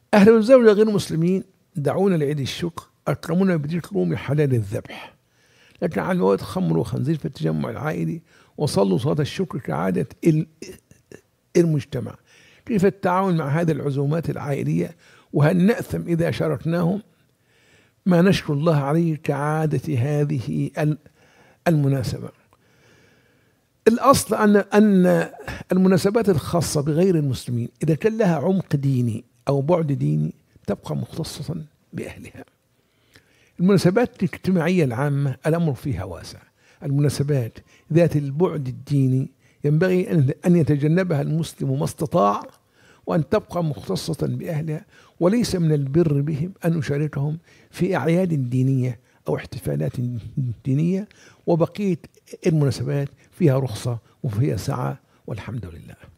أهل الزوجة غير المسلمين دعونا لعيد الشكر، أكرمونا بديك رومي حلال الذبح، لكن على المواد خمر وخنزير في التجمع العائلي، وصلوا صلاة الشكر كعادة المجتمع. كيف التعاون مع هذه العزومات العائلية؟ وهل نأثم إذا شاركناهم ما نشكر الله عليه كعادة هذه المناسبة؟ الأصل أن المناسبات الخاصة بغير المسلمين إذا كان لها عمق ديني أو بعد ديني تبقى مختصة بأهلها. المناسبات الاجتماعية العامة الأمر فيها واسع. المناسبات ذات البعد الديني ينبغي أن يتجنبها المسلم ما استطاع، وأن تبقى مختصة بأهلها، وليس من البر بهم أن نشاركهم في أعياد دينية أو احتفالات دينية، وبقية المناسبات فيها رخصة وفيها سعة، والحمد لله.